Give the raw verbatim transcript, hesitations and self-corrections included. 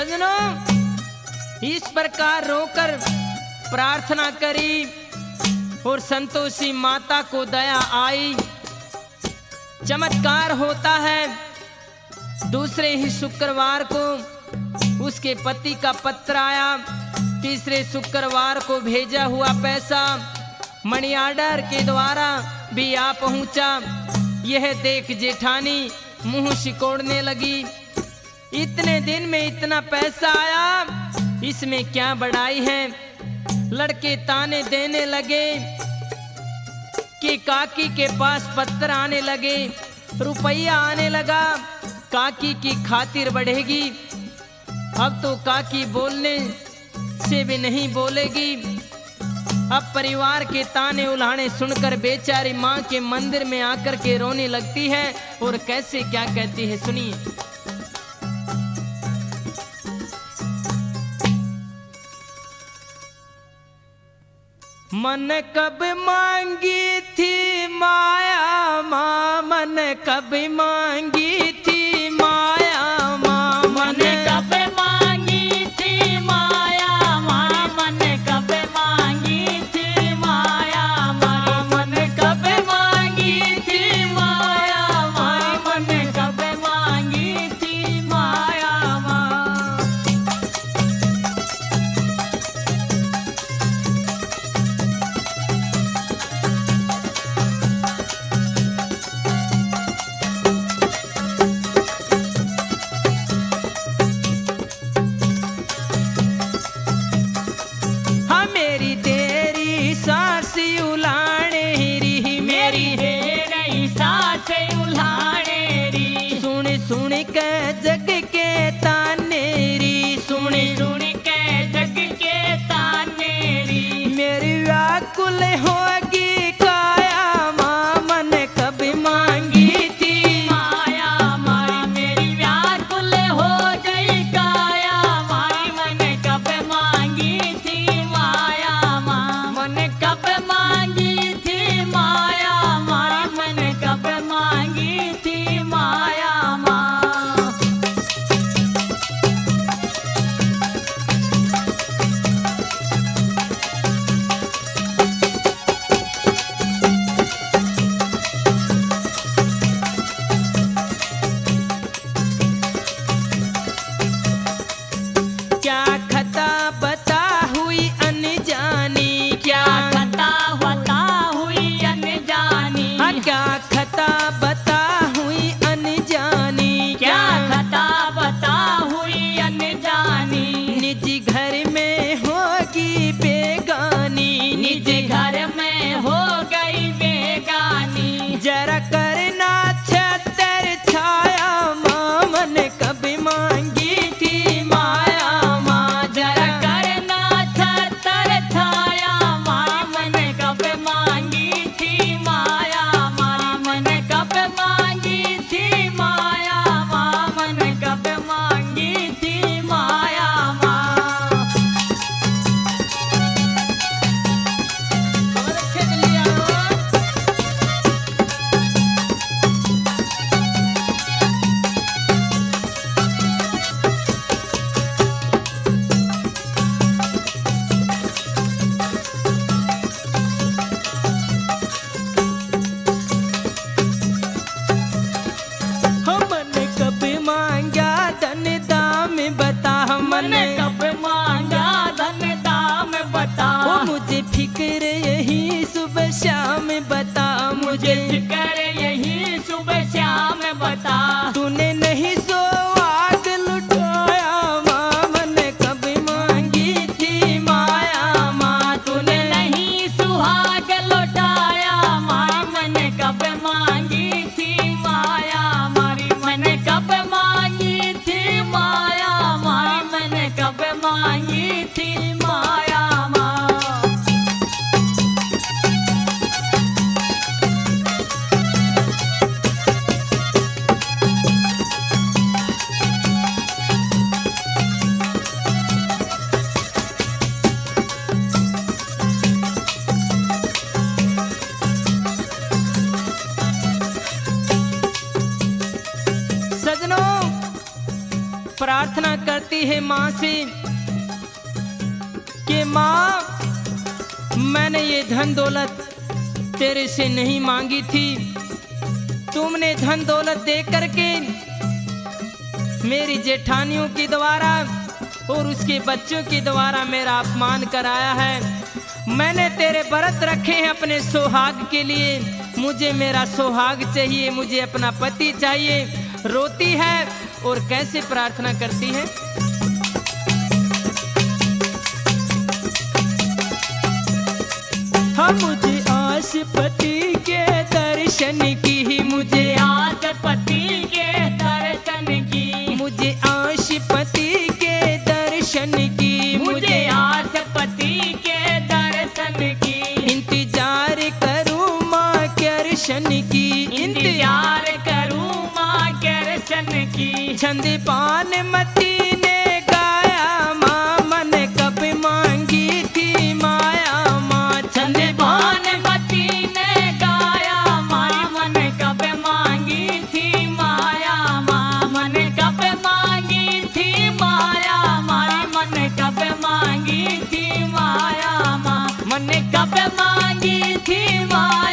सज्जनों, इस प्रकार रोकर प्रार्थना करी और संतोषी माता को दया आई। चमत्कार होता है, दूसरे ही शुक्रवार को उसके पति का पत्र आया। तीसरे शुक्रवार को भेजा हुआ पैसा मनी ऑर्डर के द्वारा भी आ पहुंचा। यह देख जेठानी मुंह सिकोड़ने लगी। इतने दिन में इतना पैसा आया, इसमें क्या बड़ाई है। लड़के ताने देने लगे कि काकी के पास पत्र आने लगे, रुपया आने लगा, काकी की खातिर बढ़ेगी। अब तो काकी बोलने से भी नहीं बोलेगी। अब परिवार के ताने उल्हाने सुनकर बेचारी माँ के मंदिर में आकर के रोने लगती है और कैसे क्या कहती है, सुनिए। मन कब मांगी थी माया माँ, मन कब मांगी थी माया माँ, मन कब मांगी थी माया माँ, मन कब मांगी थी माया माँ, मन कब मांगी थी माया माँ, मन कब मांगी थी माया माँ। सुन के जग के तानेरी, सुन सुन के जग के तानेरी, मेरी व्याकुल होगी काया माँ, मन कब मांगी थी माया माँ, मेरी व्याकुल हो गई काया माँ, मन कब मांगी थी माया माँ, मन कब मांगी थी माया माँ, मन कब मांगी थी माया। क्या खता बता हुई अनजानी, क्या खता बता हुई अनजानी, क्या खता बता हुई अनजानी, क्या खता बता हुई अनजानी, निजी घर में होगी बेगानी, निजी घर में हो गई बेगानी, जरा करना छतर छाया माँ, मन कब मांगी थी माया माँ, जरा करना छतर छाया माँ, मन कब प्रार्थना करती है माँ से कि माँ, मैंने ये धन दौलत तेरे से नहीं मांगी थी, तुमने धन दौलत दे करके मेरी जेठानियों के द्वारा और उसके बच्चों के द्वारा मेरा अपमान कराया है। मैंने तेरे व्रत रखे हैं अपने सुहाग के लिए, मुझे मेरा सुहाग चाहिए, मुझे अपना पति चाहिए। रोती है और कैसे प्रार्थना करती है। हाँ, मुझे आस पति के दर्शन की, मुझे आस पति के दर्शन की, मुझे आस पति के दर्शन की, मुझे आस पति के दर्शन की। इंतजार करूँ माँ कृष्ण की, इंतजार करूँ माँ कृष्ण की। छंद पान मती ने गाया माँ, मन कब मांगी थी माया माँ। छंद पान मती ने गाया माँ, मन कब मांगी थी माया माँ। मन कब मांगी थी माया माँ, मन कब मांगी थी माया माँ। मन कब मांगी थी माया